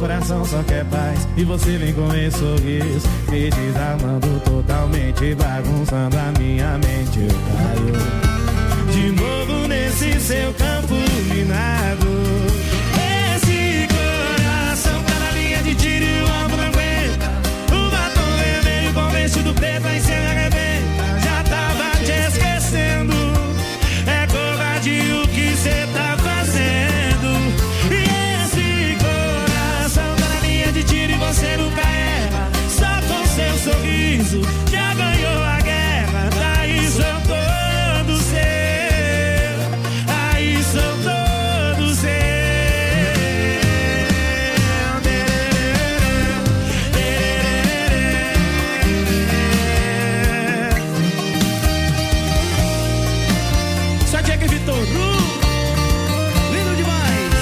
coração só quer paz. E você vem com esse sorriso me desarmando totalmente, bagunçando a minha mente. Eu caio de novo nesse seu campo minado. Esse coração tá na linha de tiro e o alvo não aguenta. O batom vermelho com vestido preto aí cê arrebenta. Já tava te esquecendo. É covardia o que cê tá fazendo. E esse coração tá na linha de tiro e você nunca erra. Só com seu sorriso já ganhou a guerra. Daí sou todo seu. Aí sou todo seu. Só Jack Vitor, lindo demais.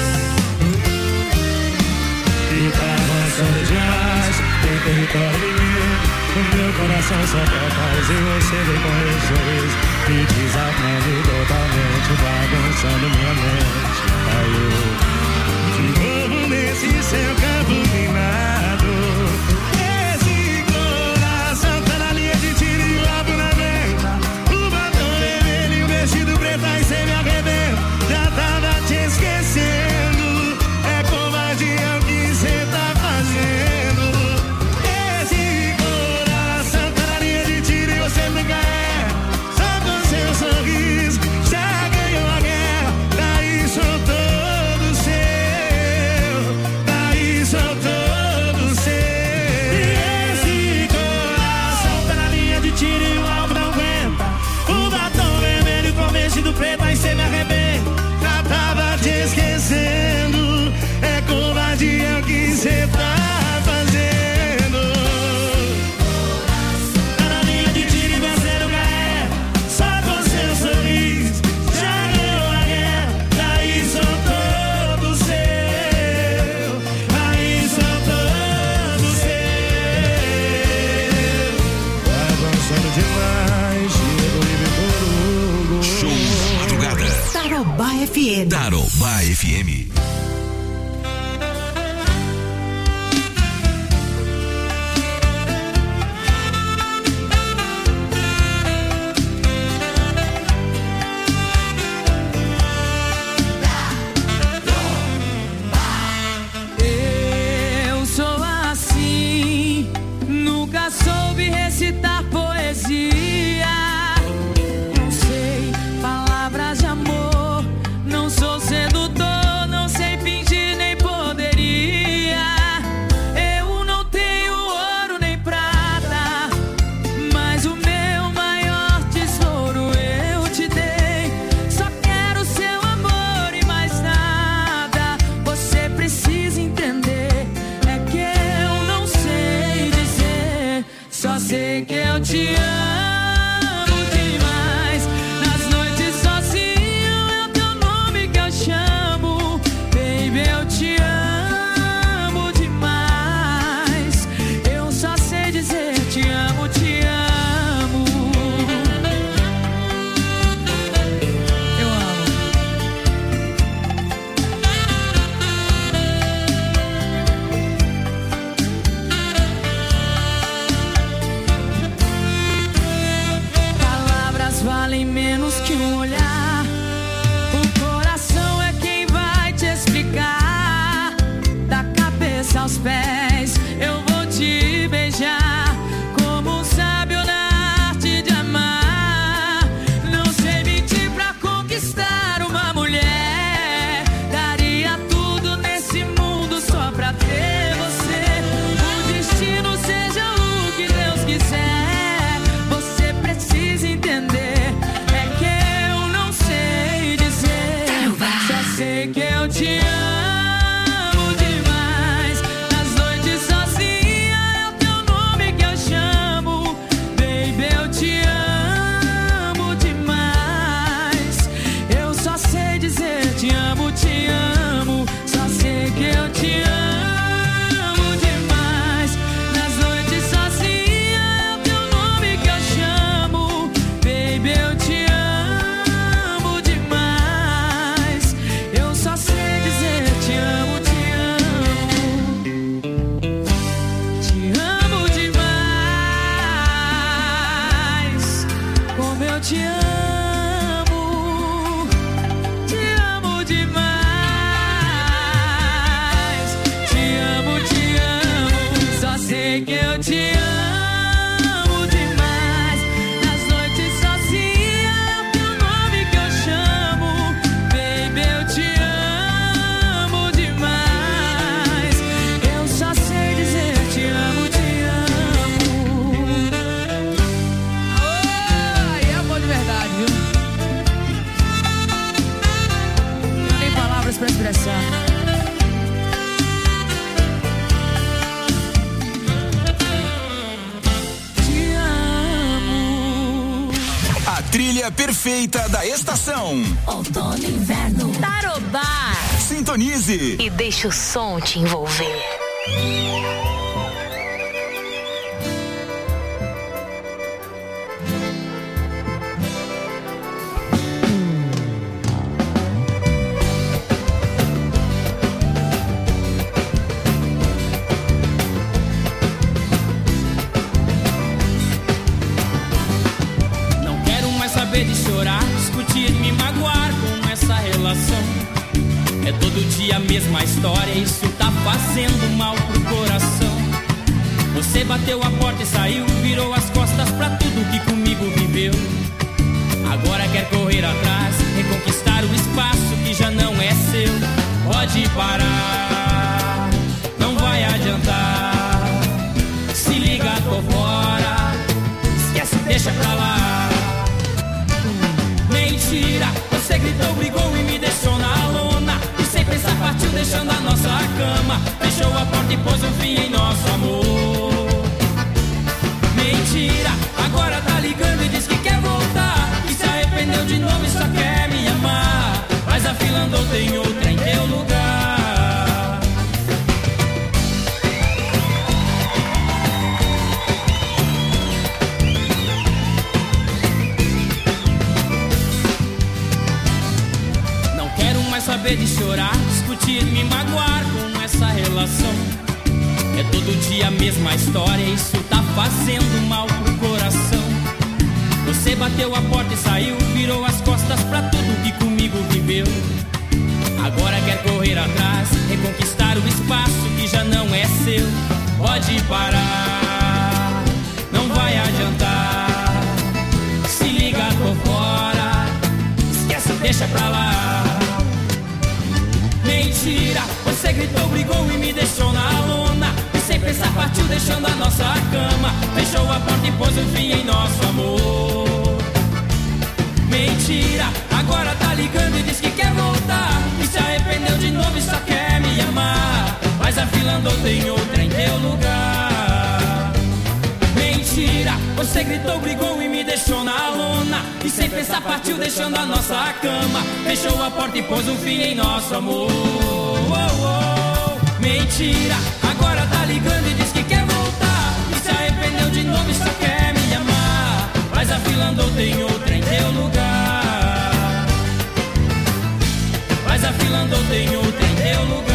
E tá avançando demais, tem território meu. O meu coração só quer paz e você vem com esse sorriso me desarmando totalmente, bagunçando minha mente. Caiu de novo nesse seu campo minado. Esse coração tá na linha de tiro e o alvo na venta. O batom vermelho e o vestido preto aí cê me arrebenta. Já tava te esquecendo. É covardia o que cê tá fazendo. Esse coração tá na linha de tiro e você nunca é. Só com seu sorriso já ganhou a guerra. Daí sou todo seu. Daí sou todo seu. E esse coração tá na linha de tiro e o alvo não aguenta. O batom vermelho com vestido preto aí cê me arrebenta. Já tava te esquecendo. É covardia o que cê tá fazendo. Tá na linha de tiro e você nunca é. Só com seu sorriso já ganhou a guerra. Daí sou todo seu. Aí sou todo seu. Avançando demais, chego e me corugo. Show Madrugada. Tarobá FM. Tarobá FM. Eu sou assim, nunca soube recitar poesia. Não sei palavras de amor, não sou sedutor, não sei fingir nem poderia. Eu não tenho ouro nem prata, mas o meu maior tesouro eu te dei. Só quero seu amor e mais nada. Você precisa entender, é que eu não sei dizer. Só sei que eu te amo demais. Nas noites sozinho é o teu nome que eu chamo. Baby, eu te amo demais. Eu só sei dizer te amo, te amo. Eu amo. Palavras valem menos que um olhar. O coração é quem vai te explicar. Da cabeça aos pés eu vou te beijar, como um sábio na arte de amar. Não sei mentir pra conquistar uma mulher. Daria tudo nesse mundo só pra ter você. O destino seja o que Deus quiser. Você precisa entender, é que eu não sei dizer. Só sei que eu te amo demais. Nas noites te amo demais. Nas noites sozinha é o teu nome que eu chamo. Baby, eu te amo demais. Eu só sei dizer te amo, te amo. Oh, e amor de verdade, viu? Não tem palavras pra expressar. Trilha perfeita da estação. Outono e inverno. Tarobá. Sintonize. E deixa o som te envolver. De chorar, discutir, me magoar com essa relação. É todo dia a mesma história, isso tá fazendo mal pro coração. Você bateu a porta e saiu, virou as costas pra tudo que comigo viveu. Agora quer correr atrás, reconquistar o espaço que já não é seu. Pode parar, não vai adiantar. Se liga, tô fora, esquece, deixa pra lá. Mentira, você gritou, brigou e me deixou na lona. E sem pensar partiu deixando a nossa cama. Fechou a porta e pôs um fim em nosso amor. Mentira, agora tá ligando e diz que quer voltar. E se arrependeu de novo e só quer me amar. Mas a fila andou, tem outra em teu lugar. Saber de chorar, discutir, me magoar com essa relação. É todo dia a mesma história, isso tá fazendo mal pro coração. Você bateu a porta e saiu, virou as costas pra tudo que comigo viveu. Agora quer correr atrás, reconquistar o espaço que já não é seu. Pode parar, não vai adiantar. Se liga, tô fora, esquece, deixa pra lá. Mentira, você gritou, brigou e me deixou na lona. E sem pensar partiu deixando a nossa cama. Fechou a porta e pôs um fim em nosso amor. Mentira, agora tá ligando e diz que quer voltar. E se arrependeu de novo e só quer me amar. Mas a fila andou, tem outra em teu lugar. Mentira, você gritou, brigou e me deixou na lona. E sem pensar partiu deixando a nossa cama. Fechou a porta e pôs um fim em nosso amor. Mentira, agora tá ligando e diz que quer voltar. E se arrependeu de novo e só quer me amar. Mas a fila andou, tem outra em teu lugar. Mas a fila andou, tem outra em teu lugar.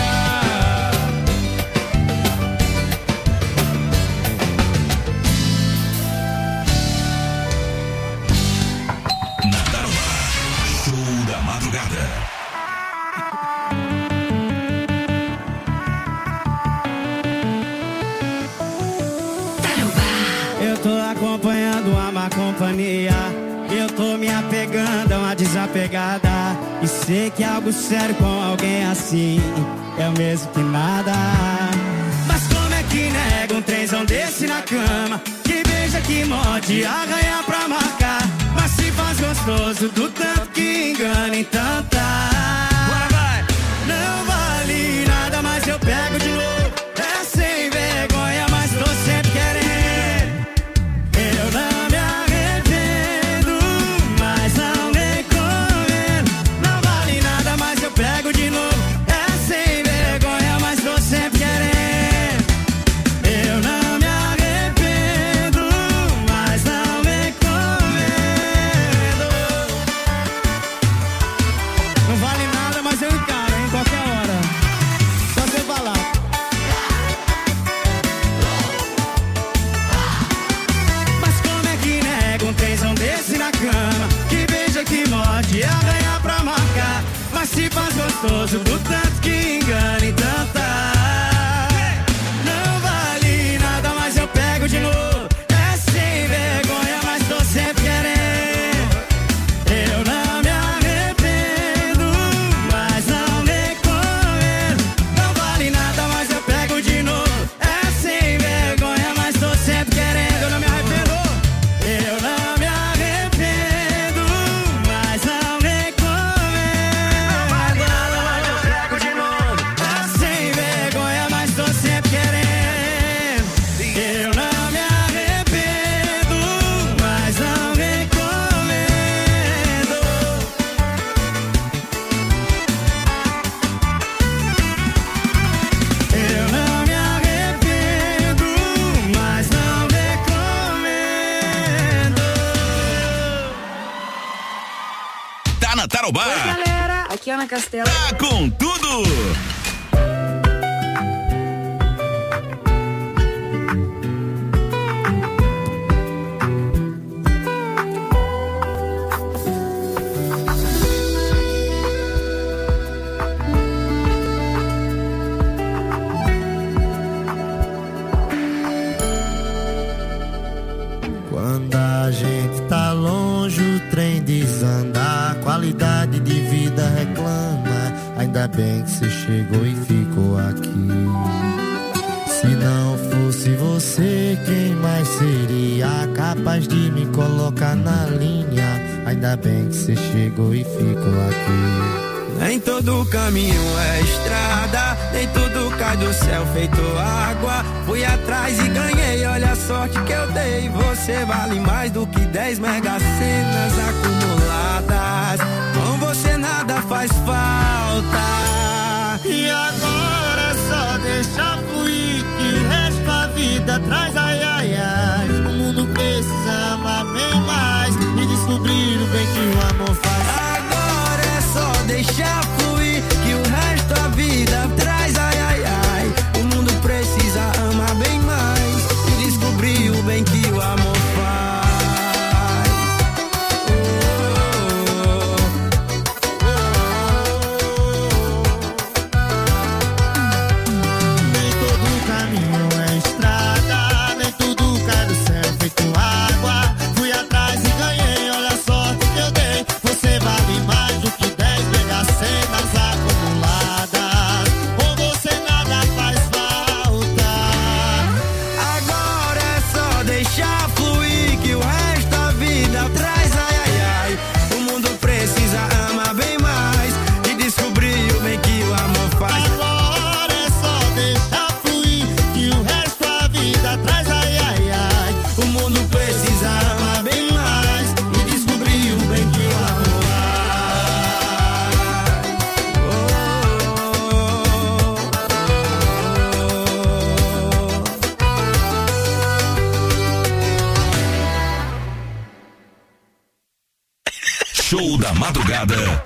Eu tô acompanhando a má companhia. Eu tô me apegando a uma desapegada. E sei que algo sério com alguém assim é o mesmo que nada. Mas como é que nega um trenzão desse na cama? Que beija, que morde, arranha pra marcar. Mas se faz gostoso do tanto que engana, então tá. Bora, vai! Não vale nada, mas eu pego de novo. É sem vergonha, mas tô sempre querendo. Eu não me arrependo, mas não me comendo. Não vale nada, mas eu pego de novo. É sem vergonha, mas tô sempre querendo. Eu não me arrependo, mas não me comendo. Não vale nada, mas eu encaro em qualquer hora. Só você falar. Jaraguá. Oi, galera, aqui é Ana Castela. Tá com tudo. Quando a gente tá longe, o trem desanda, a qualidade de vida reclama. Ainda bem que você chegou e ficou aqui. Se não fosse você, quem mais seria capaz de me colocar na linha? Ainda bem que você chegou e ficou aqui. Nem todo caminho é estrada, nem tudo cai do céu feito água. Fui atrás e ganhei, olha a sorte que eu dei. Você vale mais do que 10 mega-senas acumuladas. Com você nada faz falta. E agora é só deixar fluir, que o resto da vida traz ai ai ai. O mundo precisa amar bem mais e descobrir o bem que o amor faz. Agora é só deixar fluir, que o resto da vida traz ai ai ai. O mundo precisa amar bem mais e descobrir o bem que o amor faz. Nem todo caminho é estrada, nem tudo cai do céu feito água. Fui atrás e ganhei, olha a sorte que eu dei. Você vale mais do que 10 mega-senas acumuladas. Com você nada faz falta. Agora é só deixar fluir, que o resto da vida traz ai ai ai. O mundo precisa amar bem mais e descobrir o bem que o amor faz. Agora é só deixar fluir, que o resto da vida traz ai ai ai. O mundo precisa amar bem mais e descobrir o bem que o amor Show da madrugada.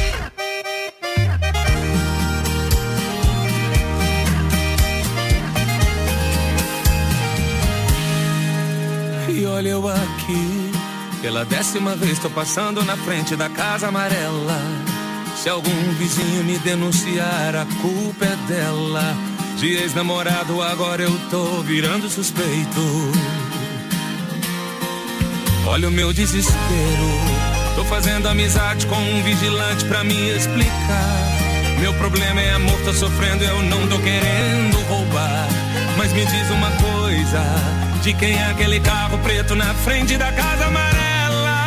E olha eu aqui, pela 10ª vez tô passando na frente da casa amarela. Se algum vizinho me denunciar, a culpa é dela. De ex-namorado agora eu tô virando suspeito. Olha o meu desespero, tô fazendo amizade com um vigilante pra me explicar. Meu problema é amor, tô sofrendo, eu não tô querendo roubar. Mas me diz uma coisa, de quem é aquele carro preto na frente da casa amarela?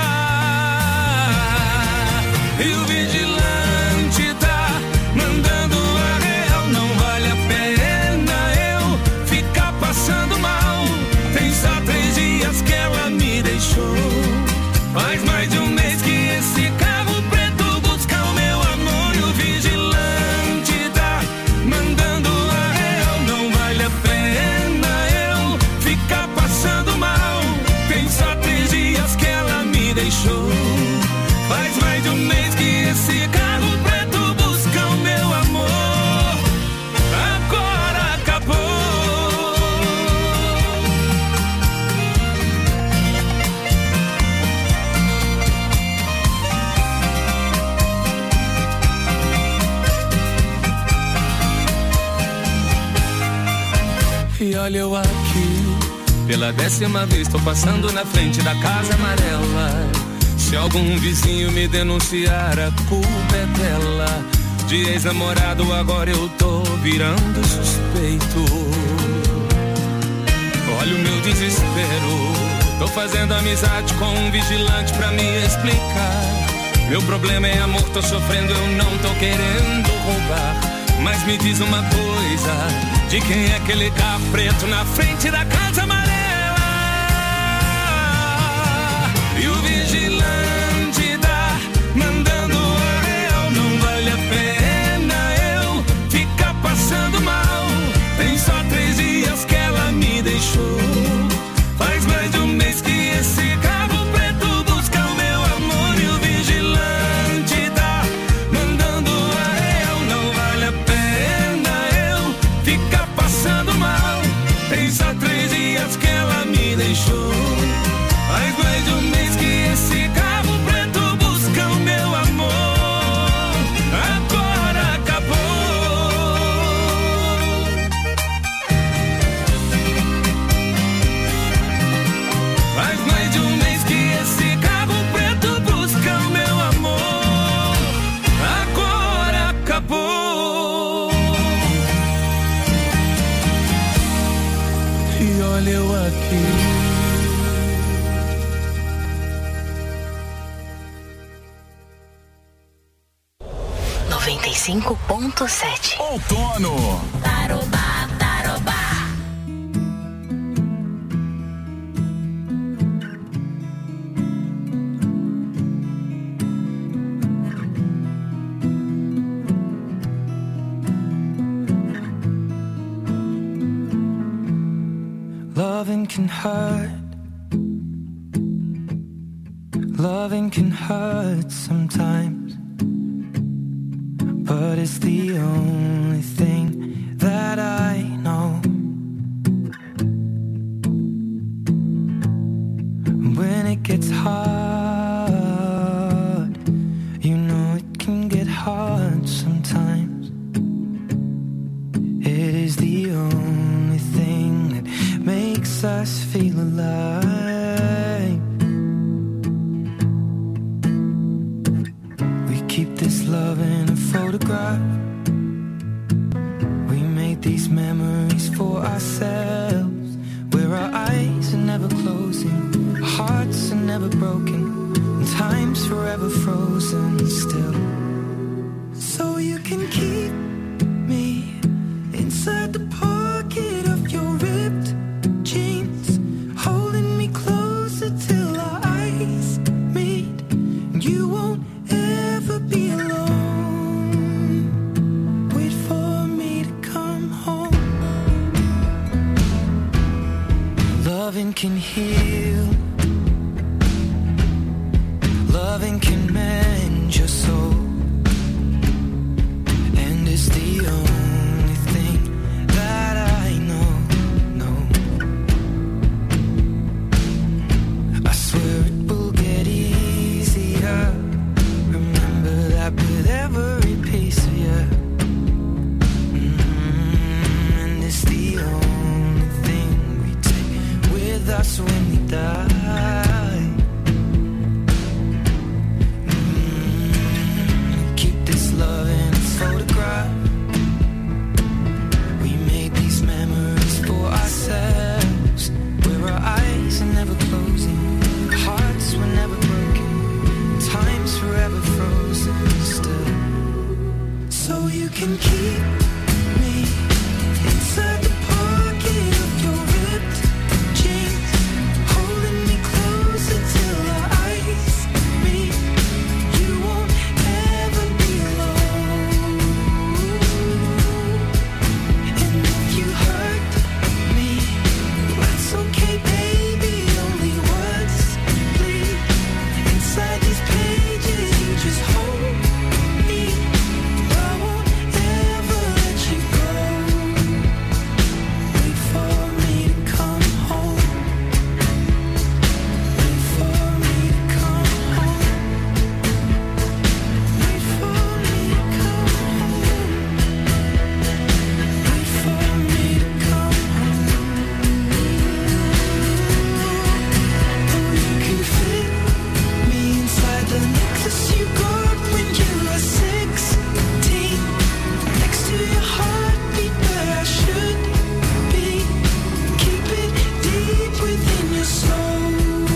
E o vigilante tá mandando a real, não vale a pena eu ficar passando mal. Tem só 3 dias que ela me deixou. Faz mais de um mês que esse carro preto busca o meu amor. E o vigilante tá mandando a real, não vale a pena eu ficar passando mal. Tem só 3 dias que ela me deixou. Faz mais de um mês que esse carro preto busca o meu amor. Agora acabou. E olha eu aqui, pela 10ª vez tô passando na frente da casa amarela. Se algum vizinho me denunciar, a culpa é dela. De ex-namorado agora eu tô virando suspeito. Olha o meu desespero, tô fazendo amizade com um vigilante pra me explicar. Meu problema é amor, tô sofrendo, eu não tô querendo roubar. Mas me diz uma coisa, de quem é aquele carro preto na frente da casa amarela? E o vigilante tá mandando a real, não vale a pena eu ficar passando mal. Tem só 3 dias que ela me deixou. Faz mais de um mês que esse carro preto busca o meu amor. E o vigilante tá olha eu aqui. 95.7. Outono. Tarobá, tarobá. Loving can hurt. Loving can hurt sometimes, but it's the only thing that I know. When it gets hard, you know it can get hard sometimes. It is the only thing that makes us feel alive. We keep this love in a photograph. We made these memories for ourselves, where our eyes are never closing, our hearts are never broken, and time's forever frozen still. So you can keep me inside the pocket of your ripped jeans, holding me closer till our eyes meet. You won't ever be alone. Wait for me to come home. Loving can heal. Loving can mend your soul. And it's the only thing that I know. I swear it will get easier. Remember that with every piece of you. And it's the only thing we take with us when we die. Keep this love in its photograph. We made these memories for ourselves, where our eyes are never closing, hearts were never broken, time's forever frozen still. So you can keep me inside the pocket of your ripped jeans, holding me closer till our eyes meet. You won't ever be alone. And if you hurt me, that's okay, baby. Only words bleed inside these pages. You just hold me. I won't ever let you go. Wait for me to come home. Wait for me to come home. Wait for me to come home. Wait for me to come home. Oh, you can fit me inside the necklace you got when you were 16, next to your heartbeat where I should be. Keep it deep within your soul.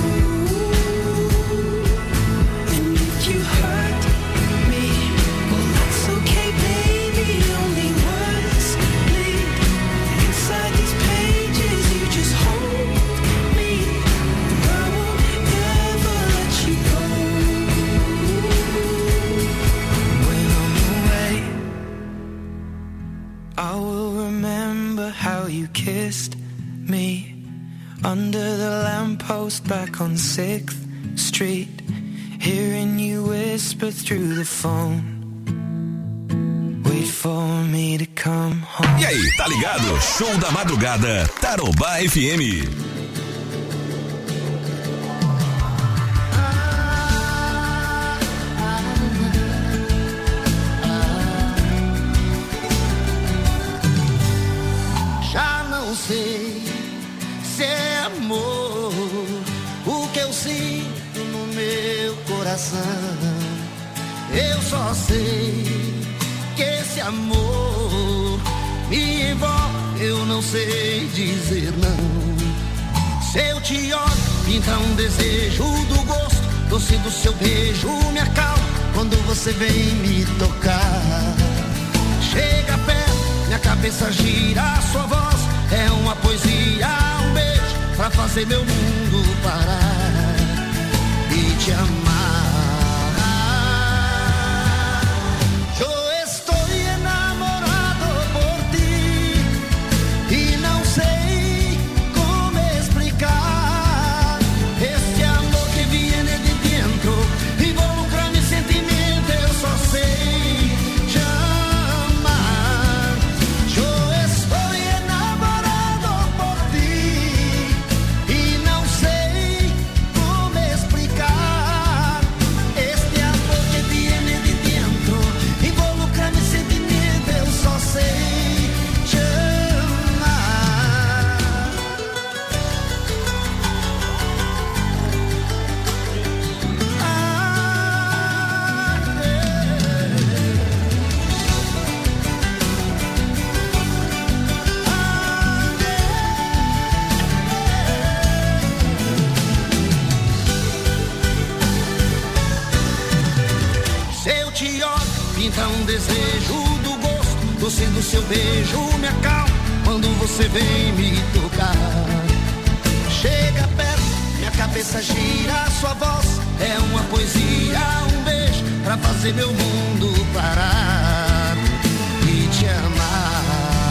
And if you hurt me, well, that's okay, baby. Only words bleed inside these pages. You just hold me. I won't ever let you go. When I'm away, I will remember how you kissed me under the lamppost back on 6th Street, hearing you whisper through the phone. Wait for me to come home. E aí, tá ligado? Show da madrugada, Tarobá FM. Já não sei se é amor o que eu sinto no meu coração. Eu só sei que esse amor me envolve, eu não sei dizer não. Se eu te olho, pinta um desejo do gosto, doce do seu beijo me acalma quando você vem me tocar. Chega perto, minha cabeça gira, a sua voz é uma poesia, um beijo pra fazer meu mundo parar e te amar. Eu estou enamorado por ti e não sei como explicar este amor que viene de dentro, involucra mi sentimento, eu só sei te amar. Eu estou enamorado por ti e não sei como explicar este amor que viene de dentro, involucra mi sentimento, eu só sei te amar. Se eu te olho, pinta um desejo do gosto, doce do seu beijo me acalma quando você vem me tocar. Chega perto, minha cabeça gira, a sua voz é uma poesia, um beijo pra fazer meu mundo parar e te amar.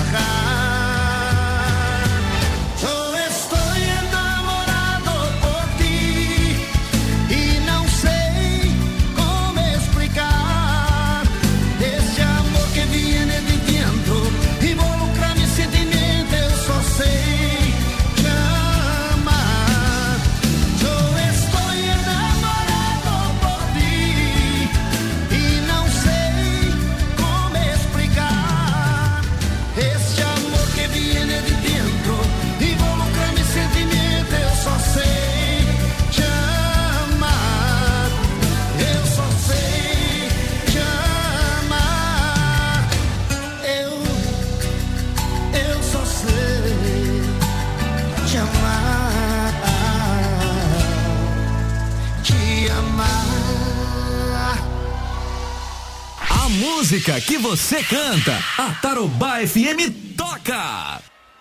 Eu estou enamorado por ti e não sei como explicar este amor que viene de dentro, involucra mi sentimento, eu só sei te amar. Eu estou enamorado por ti e não sei como explicar este amor que viene de dentro, involucra mi sentimento, eu só sei te amar. Eu só sei te amar. Eu só sei te amar. Te amar. A música que você canta, a Tarobá FM toca.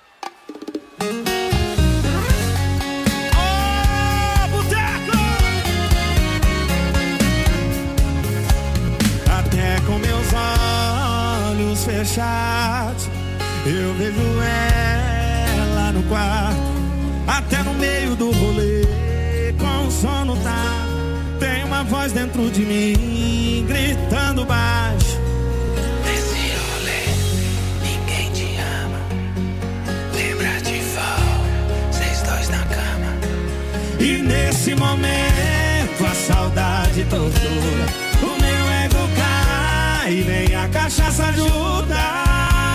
Até com meus olhos fechados eu vejo ela no quarto, até no meio do rolê, com o sono tá. Tem uma voz dentro de mim gritando baixo. Nesse rolê, ninguém te ama. Lembra de vol, vocês dois na cama. E nesse momento a saudade tortura, o meu ego cai e nem a cachaça ajuda.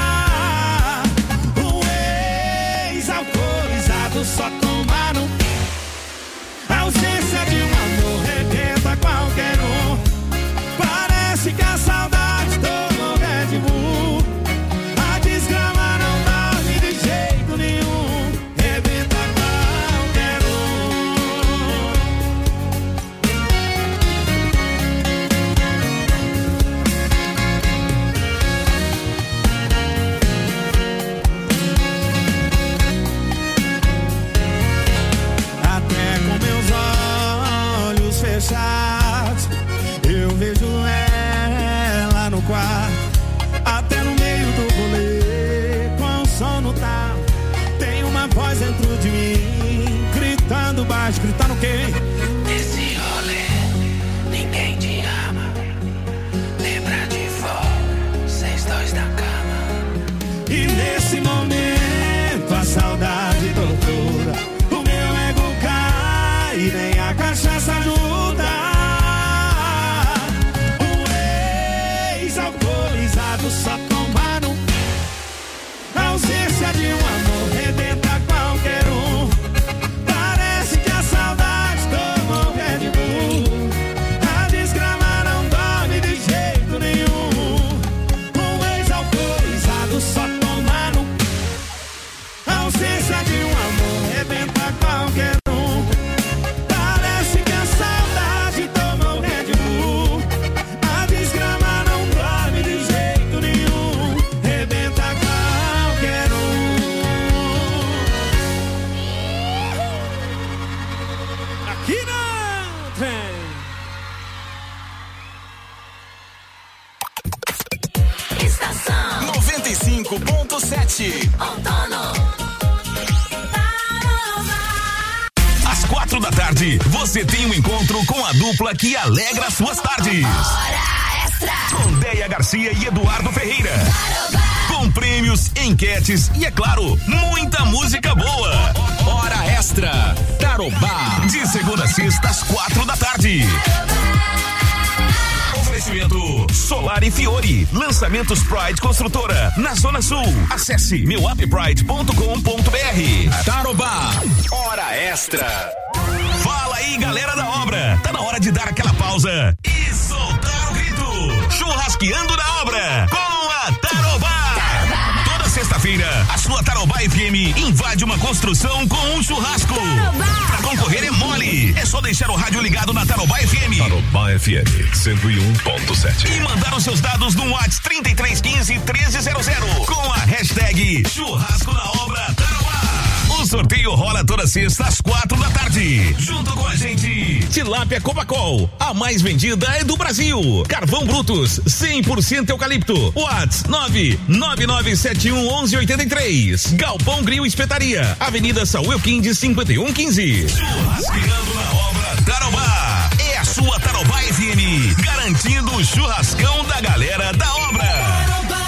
O ex-alcoolizado só tomaram. A ausência de um amor rebenta qualquer um. Parece que a saudade tomou Red Bull. A desgrama não dorme de jeito nenhum, rebenta qualquer Até com meus olhos fechados eu vejo ela no quarto, até no meio do rolê, com o som no talo. Tem uma voz dentro de mim gritando baixo, gritando quem? Nesse rolê, ninguém te ama. Lembra de vol, vocês dois na cama. E nesse momento a saudade tortura, o meu ego cai e nem a cachaça ajuda. O ex-alcoolizado só tomaram. A ausência de um amor rebenta qualquer um. Parece que a saudade tortura. Oeste. Às 4 da tarde, você tem um encontro com a dupla que alegra suas tardes. Hora Extra. Com Deia Garcia e Eduardo Ferreira. Com prêmios, enquetes e, é claro, muita música boa. Hora Extra, Tarobá. De segunda a sexta, às 4 da tarde. Oferecimento Solar e Fiore. Lançamentos Pride Construtora, na Zona Sul. Acesse meuappride.com.br. Tarobá. Hora Extra. Fala aí, galera da obra. Tá na hora de dar aquela pausa e soltar o grito. Churrasqueando na obra com a Tarobá. Toda sexta-feira, a sua Tarobá FM invade uma construção com um churrasco. Pra concorrer é mole. É só deixar o rádio ligado na Tarobá FM. Tarobá FM 101.7. E mandar os seus dados no WhatsApp 3315-1300 com a hashtag Churrasco na Obra Tarobá. O sorteio rola toda sexta às 4 da tarde. Junto com a gente, Tilápia Copacol, a mais vendida é do Brasil. Carvão Brutus, 100% eucalipto. WhatsApp 999711183. Galpão Grill Espetaria, Avenida Saúl Elquinde 5115. Churrasqueando na Obra Tarobá. É a sua Tarobá FM, garantindo o churrascão da galera da obra.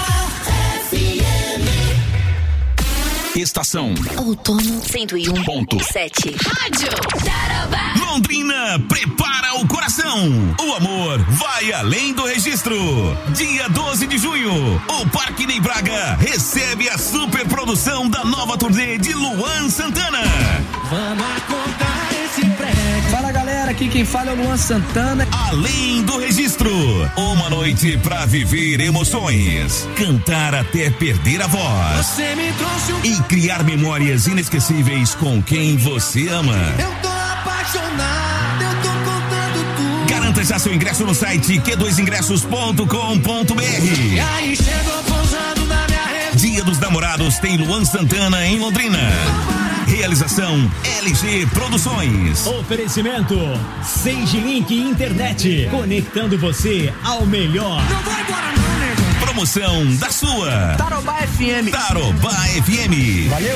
Estação Outono 101.7. Rádio Tarobá. Londrina prepara o coração. O amor vai além do registro. Dia 12 de junho, o Parque Ney Braga recebe a super produção da nova turnê de Luan Santana. Vamos acordar esse prédio. Fala galera, aqui quem fala é o Luan Santana. Além do registro, uma noite pra viver emoções, cantar até perder a voz. Você me trouxe e criar memórias inesquecíveis com quem você ama. Eu tô apaixonado, eu tô contando tudo. Garanta já seu ingresso no site q2ingressos.com.br. E aí chegou pousando na minha rede. Dia dos Namorados tem Luan Santana em Londrina. Realização LG Produções. Oferecimento Sage Link Internet, conectando você ao melhor. Não vai embora não, nego. Promoção da sua Tarobá FM. Tarobá FM. Valeu.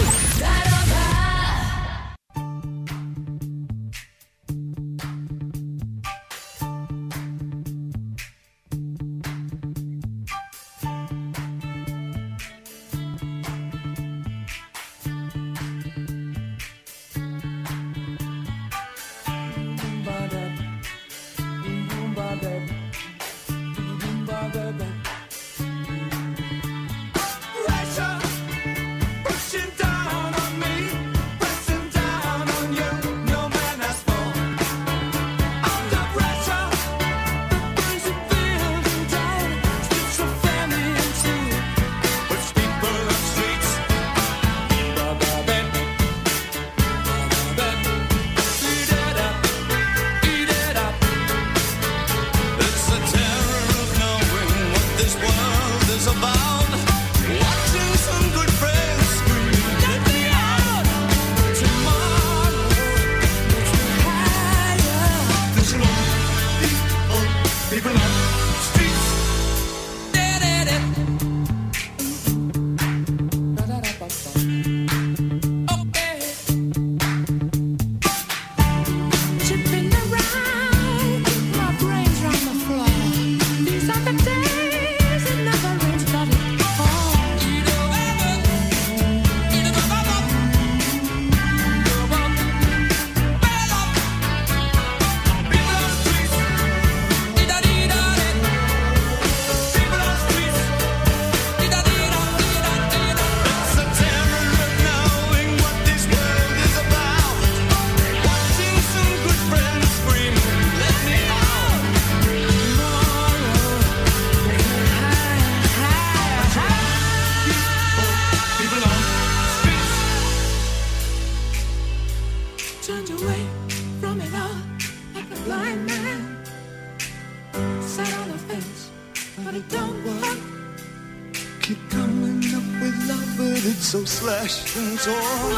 So slashed and torn.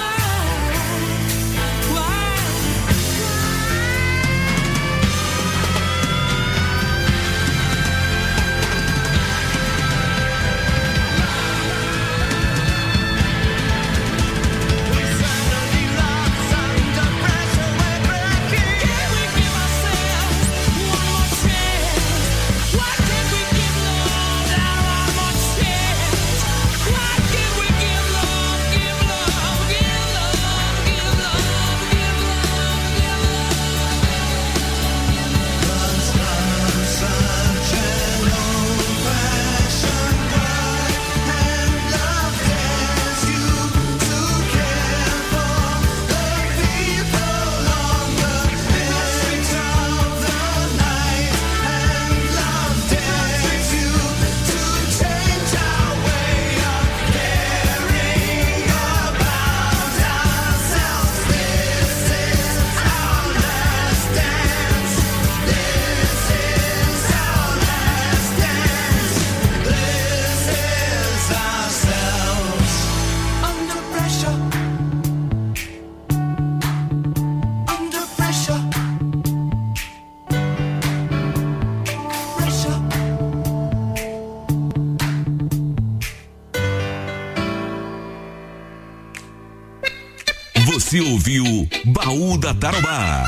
Você ouviu Baú da Tarobá.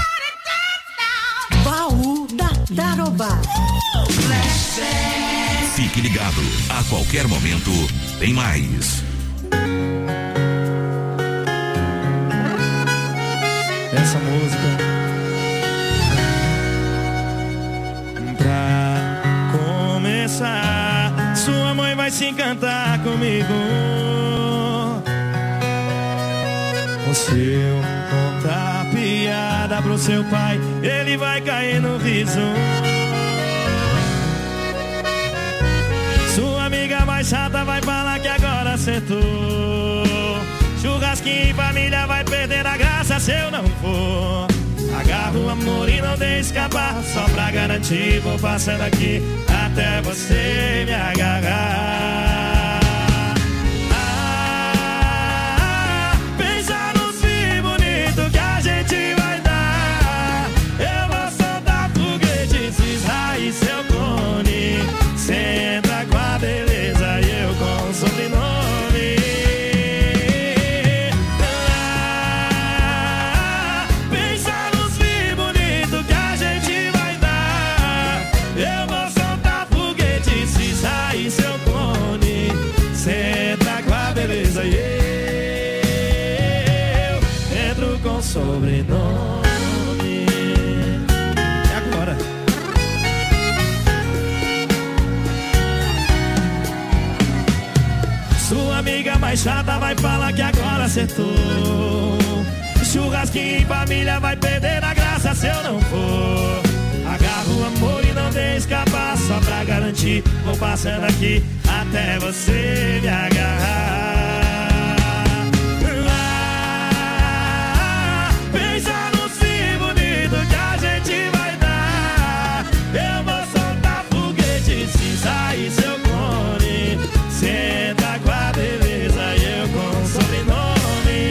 Baú da Tarobá. Fique ligado, a qualquer momento tem mais. Essa música pra começar, sua mãe vai se encantar comigo. Se eu contar piada pro seu pai, ele vai cair no riso. Sua amiga mais chata vai falar que agora acertou. Churrasquinho em família vai perder a graça se eu não for. Agarro o amor e não deixe escapar, só pra garantir vou passando aqui até você me agarrar. Pensa nos filhos bonitos que a gente vai dar. Eu vou soltar foguete, cisar e seu clone. Cê entra com a beleza e eu com o sobrenome. E eu entro com sobrenome. É agora. Sua amiga mais chata vai falar que agora acertou. Churrasquinho em família vai perder a graça se eu não for. Agarro o amor e não deixe escapar, só pra garantir vou passando aqui até você me agarrar. Pensa nos filhos bonitos que a gente vai dar. Eu vou soltar foguete, cinza e seu clone. Cê tá com a beleza e eu com o sobrenome.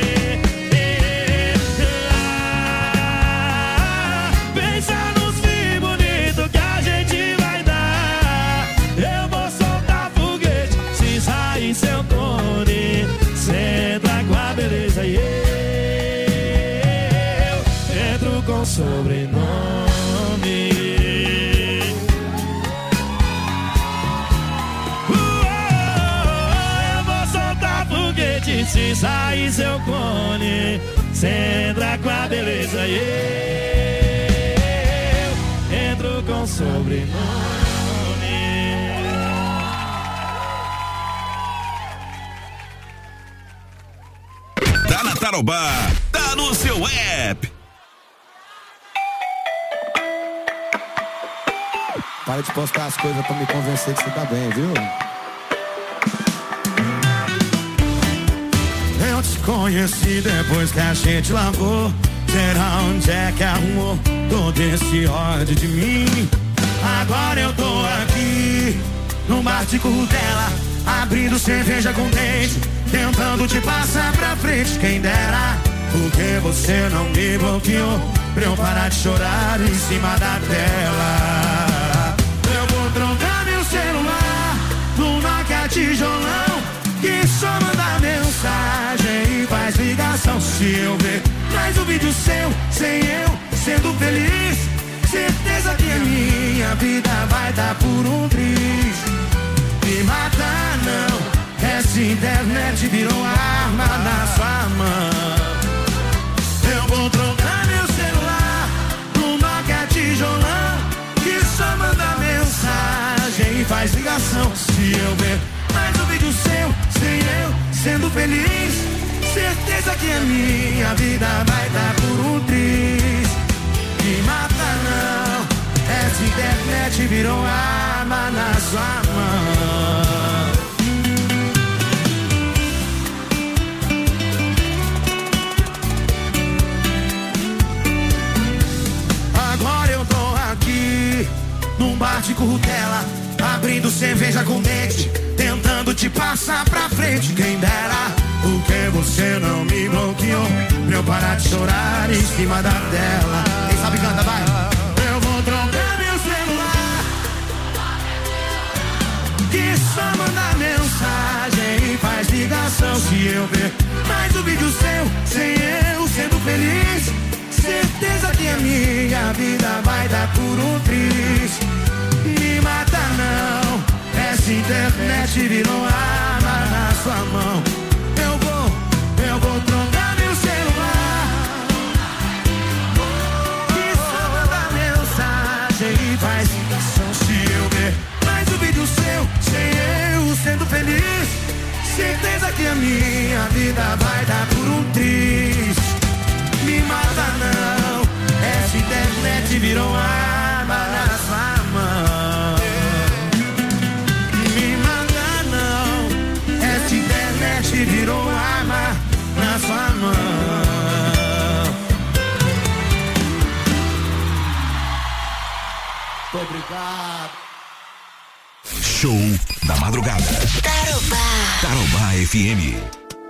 Pensa nos filhos bonitos que a gente vai dar. Eu vou soltar foguete, cinza e seu clone. Cê tá com a beleza e com sobrenome. Eu vou soltar foguete se sair seu clone. Cê entra com a beleza e eu entro com sobrenome. Tá na Tarobá, tá no seu app. Para de postar as coisas pra me convencer que você tá bem, viu? Eu te conheci depois que a gente largou. Será onde é que arrumou todo esse ódio de mim? Agora eu tô aqui, num bar de Curtela, abrindo cerveja com dente, tentando te passar pra frente. Quem dera, porque você não me bloqueou, pra eu parar de chorar em cima da tela. Trocar meu celular no Nokia tijolão, que só manda mensagem e faz ligação. Se eu ver mais um vídeo seu, sem eu sendo feliz, certeza que a minha vida vai dar por um triz. Me matar não, essa internet virou arma na sua mão. Eu vou trocar meu celular no Nokia tijolão, que só manda mensagem e faz ligação. Se eu ver mais um vídeo seu, sem eu sendo feliz, certeza que a minha vida vai dar por um triz. Me mata não, essa internet virou arma na sua mão. Agora eu tô aqui num bar de Curtela, abrindo cerveja com dente, tentando te passar pra frente. Quem dera, porque você não me bloqueou, pra eu parar de chorar em cima da tela. Quem sabe canta, vai. Eu vou trocar meu celular, que só manda mensagem e faz ligação. Se eu ver mais um vídeo seu, sem por um triz. Me mata não, essa internet virou arma na sua mão. Eu vou trocar meu celular. E só manda mensagem e faz ligação se eu ver mais um vídeo seu, sem eu sendo feliz. Certeza que a minha vida vai dar por um triz. Me mata não, essa internet virou arma na sua mão. Me mata não, essa internet virou arma na sua mão. Muito obrigado. Show da madrugada. Tarobá FM.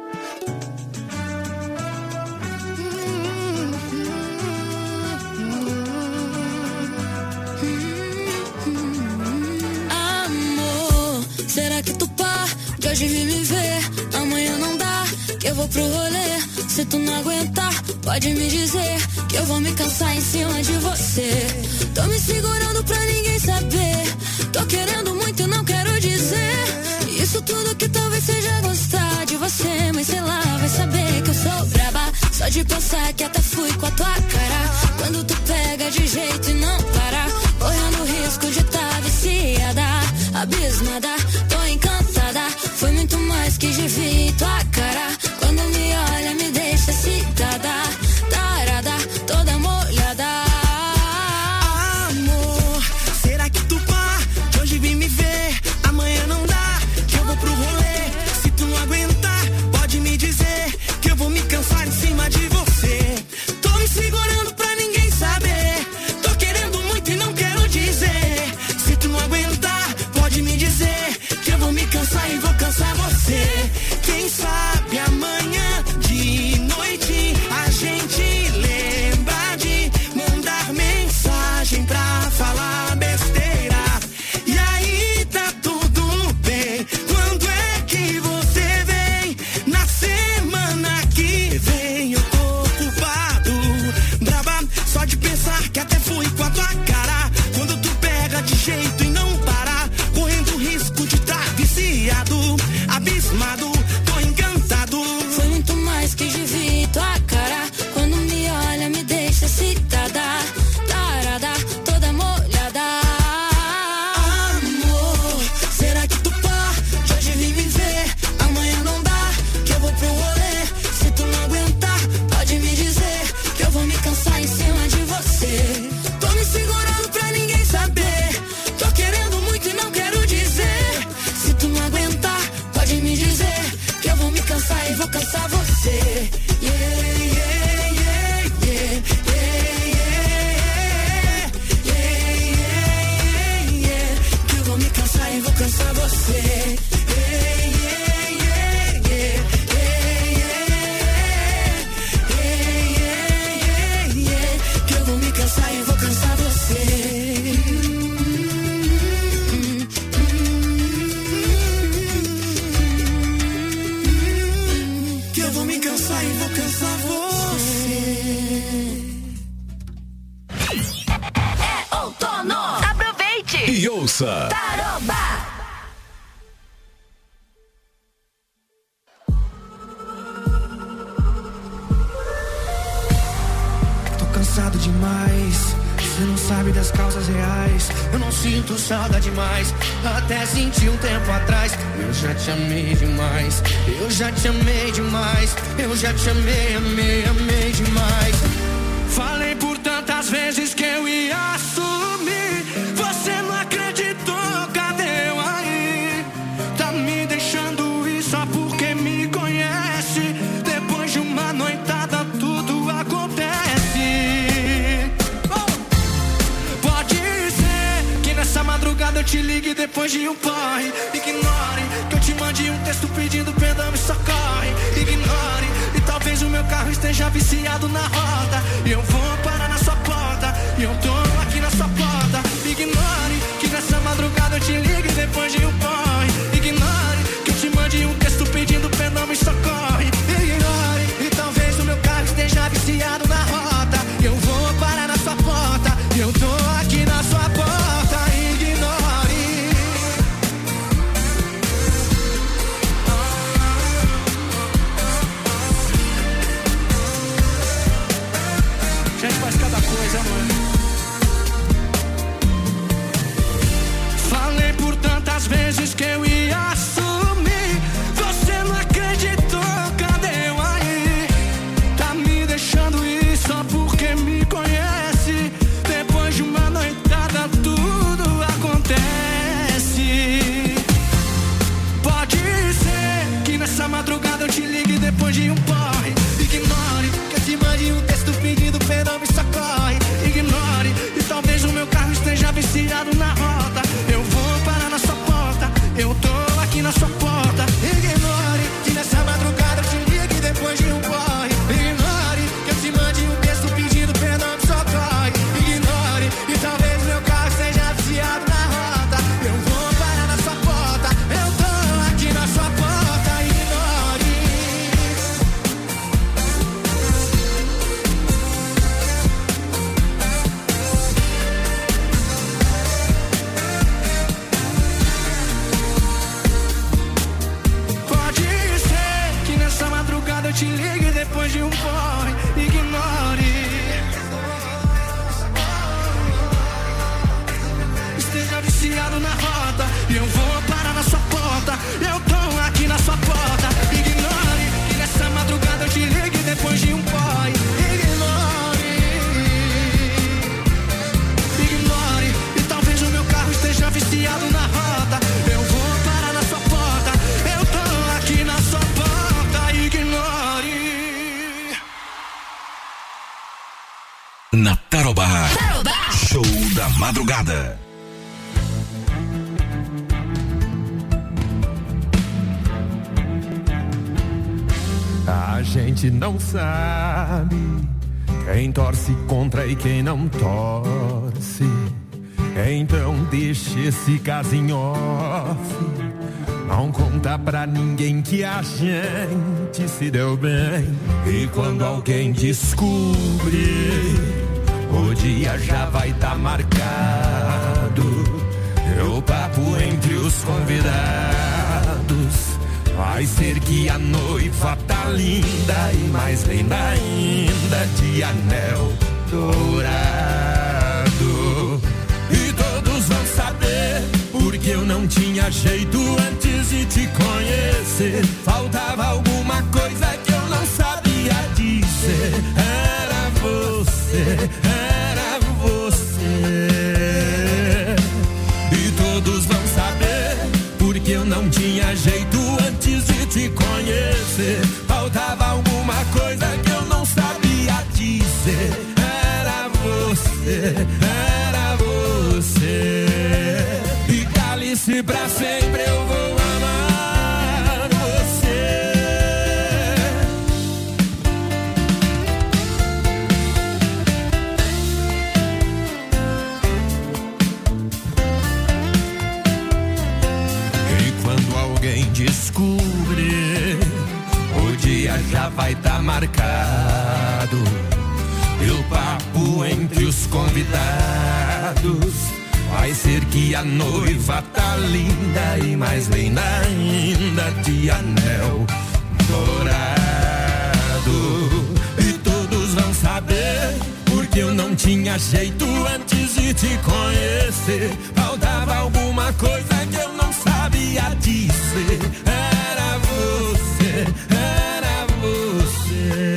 Amor, será que tu pode hoje vir me ver? Amanhã não dá, que eu vou pro rolê. Se tu não aguentar, pode me dizer, que eu vou me cansar em cima de você. Tô me segurando pra ninguém saber. Tô querendo muito e não quero dizer isso tudo que talvez seja gostar de você. Mas sei lá, vai saber que eu sou braba. Só de pensar que até fui com a tua cara. Quando tu pega de jeito e não para, correndo risco de tá viciada, abismada, tô encantada. Foi muito mais que de ver tua cara. Quando me olha me deixa excitada, tarada, toda molhada. Amor, será que tu pode hoje vir me ver? Amanhã não dá, que eu vou pro rolê. Se tu não aguentar, pode me dizer, que eu vou me cansar em cima de você. Tô me segurando pra ninguém saber. Tô querendo muito e não quero dizer. Se tu não aguentar, pode me dizer, que eu vou me cansar e vou cansar você. Quem sabe amanhã de noite a gente lembra de mandar mensagem pra falar besteira. E aí tá tudo bem. Quando é que você vem? Na semana que vem. Eu tô ocupado, braba, só de pensar que até fui com a tua cara. Quando tu pega de jeito e não para, correndo risco de tá viciado, abismado, tô encantado. Foi muito mais que de ver tua cara. Quando me olha me deixa excitada, tarada, toda molhada. Amor, será que tu pode hoje vir me ver? Amanhã não dá, que eu vou pro rolê. Se tu não aguentar, pode me dizer, que eu vou me cansar em cima de você. Tô me segurando pra ninguém saber. Tô querendo muito e não quero dizer. Se tu não aguentar, pode me dizer, que eu vou me cansar e vou cansar você. Yeah, yeah, yeah, yeah, yeah, yeah, yeah, yeah. Que eu vou me cansar e vou cansar você. Yeah, yeah, yeah, yeah, yeah, yeah, yeah. Que eu vou me cansar e vou cansar você. Que eu vou me cansar e vou cansar você. É outono. Aproveite. E ouça. Tarobá. Tô cansado demais. Você não sabe das causas reais. Eu não sinto saudade mais. Até senti um tempo atrás. Eu já te amei demais. Eu já te amei demais. Eu já te amei, amei, amei demais. Falei por tantas vezes que eu ia assumir. Você não acreditou, cadê eu aí? Tá me deixando ir só porque me conhece. Depois de uma noitada tudo acontece. Pode ser que nessa madrugada eu te ligue depois de um porre. Ignore que eu te mande um texto pedindo perdão, me socorre. Ignore, e talvez o meu carro esteja viciado na roda. E eu vou parar na sua porta, e eu tô aqui na sua porta. Ignore que nessa madrugada eu te ligue depois de um porre. Ignore que eu te mande um texto pedindo perdão, me socorre. Ignore, e talvez o meu carro esteja viciado na rota. E eu vou parar na sua porta, e eu tô aqui coisa, mano. Falei por tantas vezes que eu ia assumir. Você não acreditou, cadê eu aí? Tá me deixando ir só porque me conhece. Depois de uma noitada tudo acontece. Pode ser que nessa madrugada eu te ligue depois de um porre. Ignore que eu te mande um texto pedindo perdão, me socorre. Ignore e talvez o meu carro esteja viciado na rota. Eu vou parar na sua porta, eu tô aqui na sua porta. Ignore que nessa madrugada eu te ligue depois de um porre. Ignore que eu te mande um texto pedindo perdão, me socorre. Ignore e talvez o meu carro esteja viciado na rota. Eu vou parar na sua porta, eu tô aqui na sua porta. Eu te ligue depois de um porre. Ignore. Esteja viciado na rota e eu vou parar na sua porta. Eu tô aqui na sua porta. Ignore que nessa madrugada eu te ligue depois de um porre. Ignore. Ignore e talvez o meu carro esteja viciado na rota. Eu vou parar na sua porta. Eu tô aqui na sua porta. Na Tarobá, show da madrugada. A gente não sabe quem torce contra e quem não torce. Então deixa esse caso em off. Não conta pra ninguém que a gente se deu bem. E quando alguém descobrir, o dia já vai tá marcado. E o papo entre os convidados vai ser que a noiva tá linda e mais linda ainda de anel dourado. E todos vão saber porque eu não tinha jeito antes de te conhecer. Faltava alguma coisa que eu não sabia dizer. Era você, era você. E todos vão saber porque eu não tinha jeito antes de te conhecer. Faltava alguma coisa que eu não sabia dizer. Era você, era você. E cale-se pra sempre, eu vou amar você. E quando alguém descobrir, o dia já vai tá marcado. E o papo entre os convidados vai ser que a noiva tá linda e mais linda ainda de anel dourado. E todos vão saber porque eu não tinha jeito antes de te conhecer. Faltava alguma coisa que eu não sabia dizer. Era você, era você.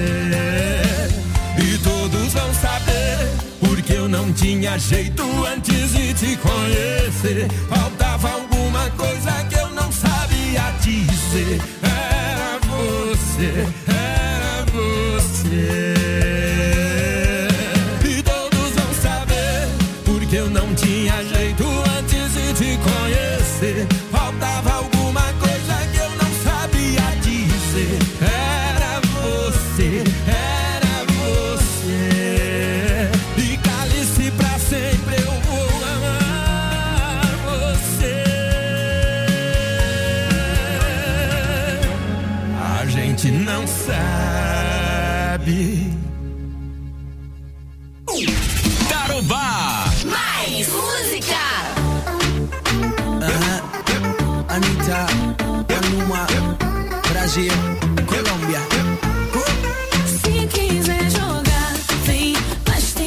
E todos vão saber porque eu não tinha jeito antes de te conhecer. Faltava alguma coisa que eu não sabia dizer. Era você, era você. E todos vão saber porque eu não tinha jeito antes de te conhecer. Faltava alguma coisa que eu não sabia dizer. Era você, era você. E cale-se pra sempre, eu vou amar você. A gente não sabe. Tarobá. Mais música. Anitta, Anuma, Brasil, Colômbia. Se quiser jogar, vem, mas tem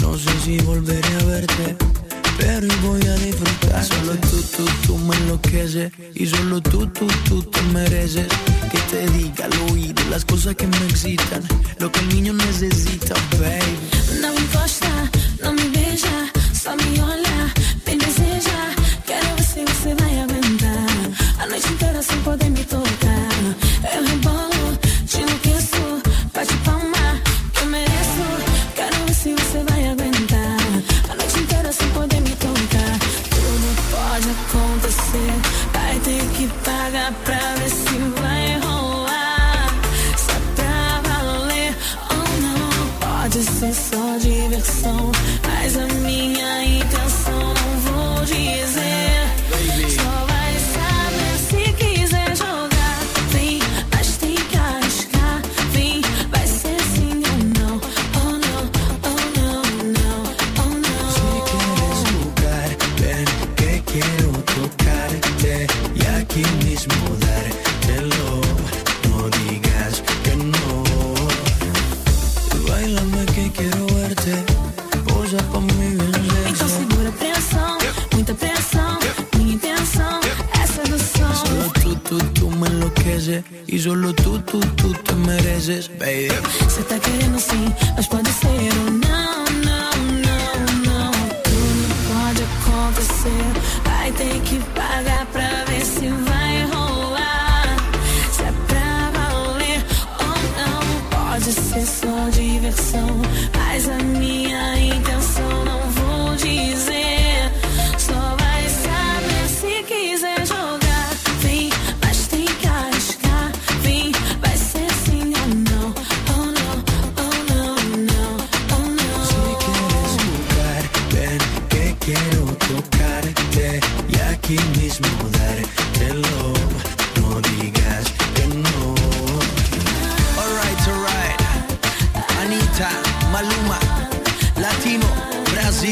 No sé si volveré a verte, pero hoy voy a disfrutar. Solo tú me enloqueces. Y solo tú te mereces. Que te diga al oído las cosas que me excitan, lo que el niño necesita, baby. Não encosta, não me beija, só me olha, bem deseja. Quero ver se você vai aguentar a noite inteira sem poder me tocar. Eu rebolo, te enlouqueço, bate palma, que eu mereço. Quero ver se você vai aguentar a noite inteira sem poder me tocar. Tudo pode acontecer, vai ter que pagar pra ver se vai rolar. Se é pra valer ou não, pode ser só diversão, mas a minha intenção não vou dizer. Só vai saber se quiser jogar. Vem, mas tem que arriscar. Vem, vai ser sim ou não. Oh não, oh não, não, oh não. Si quieres jugar, ven que quiero tocarte y aquí mismo dártelo. No digas que no. Bailame que quiero verte. Posa pa' mí bien. Então segura a pressão, muita pressão. Minha intenção é sedução. Solo tú me enloqueces. Y solo tú te mereces, baby. Cê tá querendo sim, mas pode ser ou não, não, não, não. Tudo pode acontecer, vai ter que pagar pra ver se vai rolar. Se é pra valer ou não, pode ser só diversão, mas a minha intenção não vou dizer. Só vai saber se quiser jogar. Vem, mas tem que arriscar. Vem, vai ser sim ou não. Oh não, oh não, não, oh não. Si quieres jugar, ven que quiero tocarte y aquí mismo dártelo. No digas que no. Alright. Anitta, Maluma, Latino, Brasil.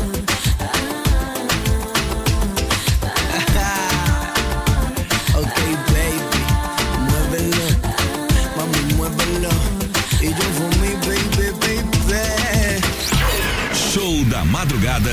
Ok, baby, muévelo, mami, muévelo. Y yo for me, baby. Show da madrugada.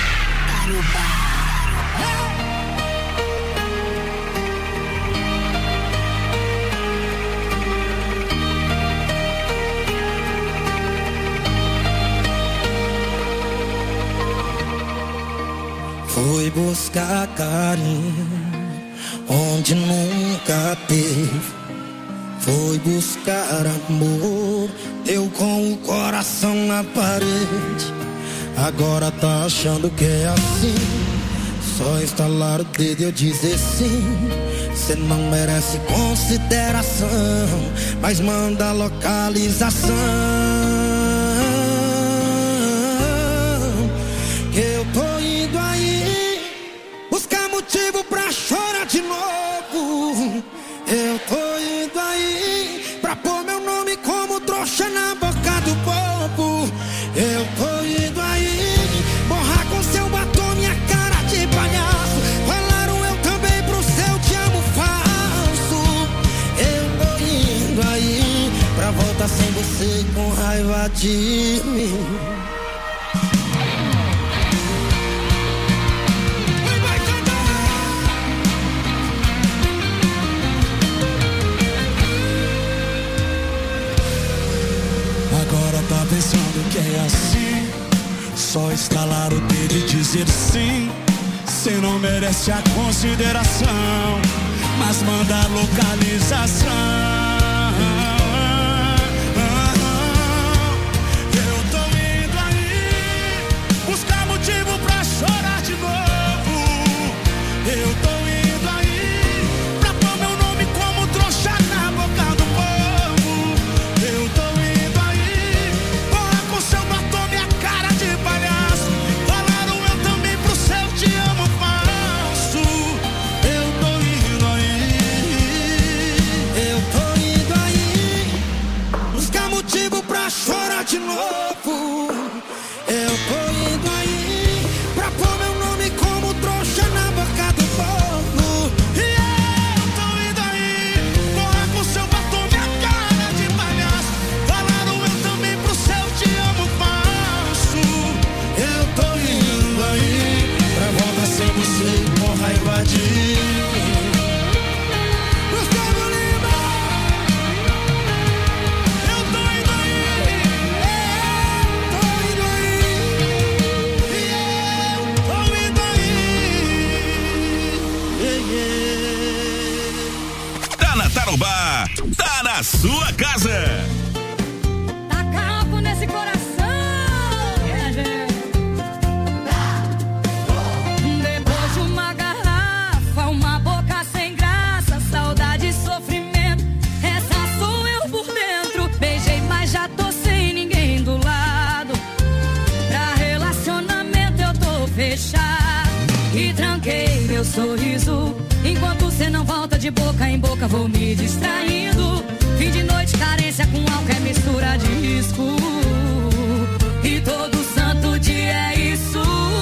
Fui buscar carinho onde nunca teve. Fui buscar amor, deu com o coração na parede. Agora tá achando que é assim, só instalar o dedo e eu dizer sim. Cê não merece consideração, mas manda localização. Eu tô indo aí buscar motivo pra chorar de novo. Eu tô indo aí pra pôr meu nome como trouxa na boca do povo. Eu tô indo aí borrar com seu batom minha cara de palhaço. Falaram eu também pro seu te amo falso. Eu tô indo aí pra voltar sem você com raiva de mim. Tá pensando que é assim, só estalar o dedo e dizer sim. Cê não merece a consideração, mas manda a localização. Eu tô indo aí buscar motivo pra chorar de novo. Eu tô indo aí pra pôr meu nome como trouxa na boca do povo. Eu tô indo aí borrar com seu batom minha cara de palhaço. Falaram eu também pro seu te amo falso. Eu tô indo aí. Eu tô indo aí buscar motivo pra chorar de novo. Eu tô indo aí pra pôr meu nome como trouxa na boca do povo. E eu tô indo aí borrar com seu batom minha cara de palhaço. Falaram eu também pro seu te amo falso. sua casa. Taca nesse coração. Depois de uma garrafa, uma boca sem graça, saudade e sofrimento, essa sou eu por dentro. Beijei, mas já tô sem ninguém do lado. Pra relacionamento eu tô fechado e tranquei meu sorriso. Enquanto cê não volta de boca em boca, vou me distraindo. Fim de noite, carência com álcool é mistura de risco. E todo santo dia é isso.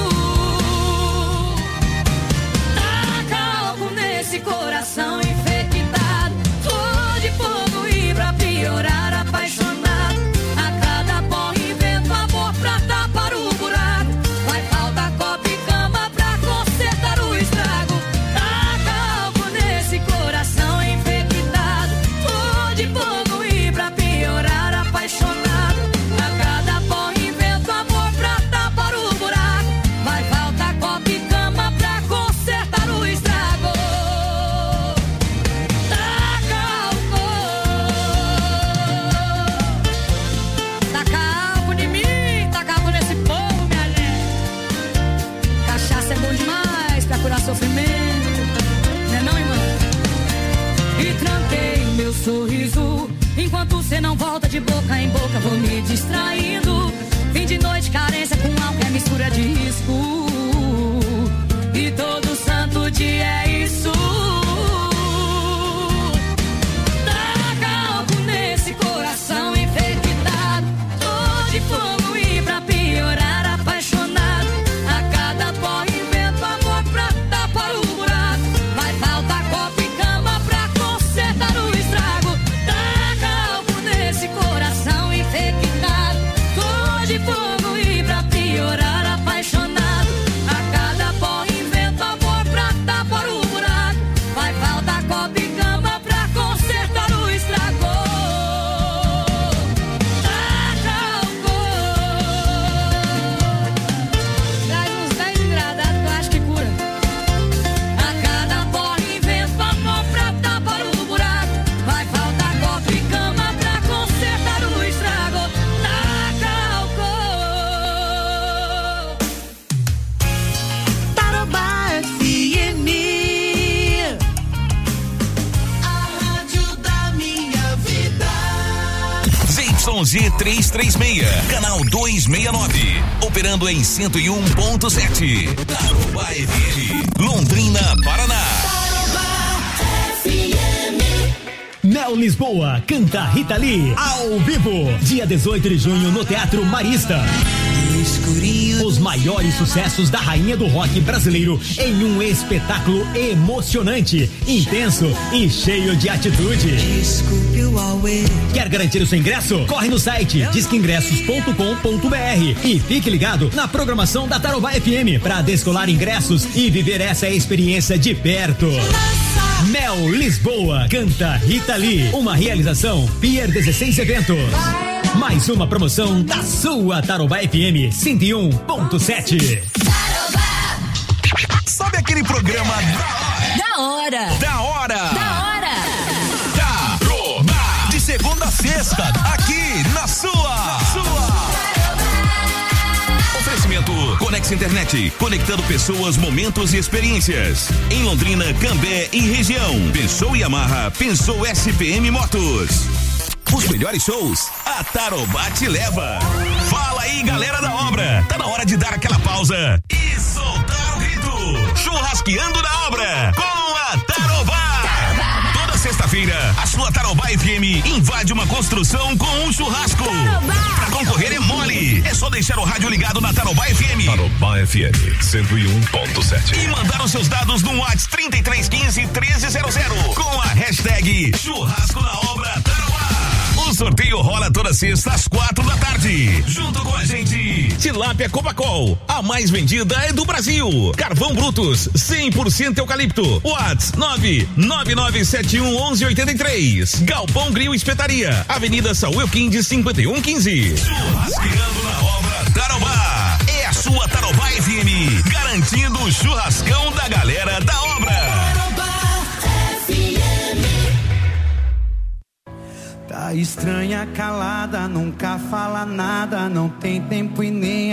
Taca álcool nesse coração infectado. Flor de fogo e pra piorar apaixonado. A cada porra invento amor pra tapar o buraco. Vai faltar copo e cama pra consertar o estrago. Taca álcool nesse coração infectado. Flor de fogo e pra piorar apaixonado. A cada porra invento amor pra tapar o buraco. Vai faltar copo e cama pra consertar o estrago. Taca álcool em mim, taca álcool nesse povo, minha gente. Cachaça é bom demais pra curar sofrimento, né não, irmão? E tranquei meu sorriso. Enquanto cê não volta de boca em boca, vou me distraindo. Fim de noite, carência com álcool é mistura de risco. E todo santo dia é isso. Taca álcool nesse coração infectado. Tô de fogo e pra piorar apaixonado. A cada porra invento amor pra tapar o buraco. Vai faltar copo e cama pra consertar o estrago. Taca álcool nesse coração infectado. Tô de fogo e pra piorar apaixonado. A cada porra invento amor pra tapar o buraco. Vai faltar copo e cama pra consertar o estrago. Taca álcool. Traz uns 10 engradados que eu acho que cura. A cada porra invento amor pra tapar o buraco. Vai faltar copo e cama pra consertar o estrago. Taca álcool. Tarobá FM, a rádio da minha vida. ZYG 336, canal 269, operando em 101.7. Tarobá FM, Londrina, Paraná. Mel Lisboa, canta Rita Lee, ao vivo, dia 18 de junho no Teatro Marista. Os maiores sucessos da rainha do rock brasileiro em um espetáculo emocionante, intenso e cheio de atitude. Quer garantir o seu ingresso? Corre no site disqueingressos.com.br e fique ligado na programação da Tarobá FM para descolar ingressos e viver essa experiência de perto. Mel Lisboa, canta Rita Lee, uma realização Pier 16 Eventos. Mais uma promoção da sua Tarobá FM 101.7. Sabe aquele programa Da hora. Tarobá, de segunda a sexta, aqui na sua. Oferecimento Conex Internet, conectando pessoas, momentos e experiências. Em Londrina, Cambé e região. Pensou Yamaha, pensou SPM Motos. Os melhores shows, a Tarobá te leva. Fala aí, galera da obra. Tá na hora de dar aquela pausa e soltar o grito. Churrasqueando na obra com a Tarobá. Toda sexta-feira, a sua Tarobá FM invade uma construção com um churrasco. Pra concorrer é mole. É só deixar o rádio ligado na Tarobá FM. Tarobá FM 101.7. E mandar os seus dados no WhatsApp 3315-1300 com a hashtag Churrasco na Obra Tarobá. O sorteio rola toda sexta às 4 da tarde. Junto com a gente, Tilápia Copacol, a mais vendida é do Brasil. Carvão Brutus, 100% eucalipto. WhatsApp 999711183. Galpão Grill Espetaria, Avenida Saúl Quindes 5115. Churrasqueando na Obra Tarobá. É a sua Tarobá FM, garantindo o churrascão da galera da obra. estranha calada, nunca fala nada, não tem tempo e nem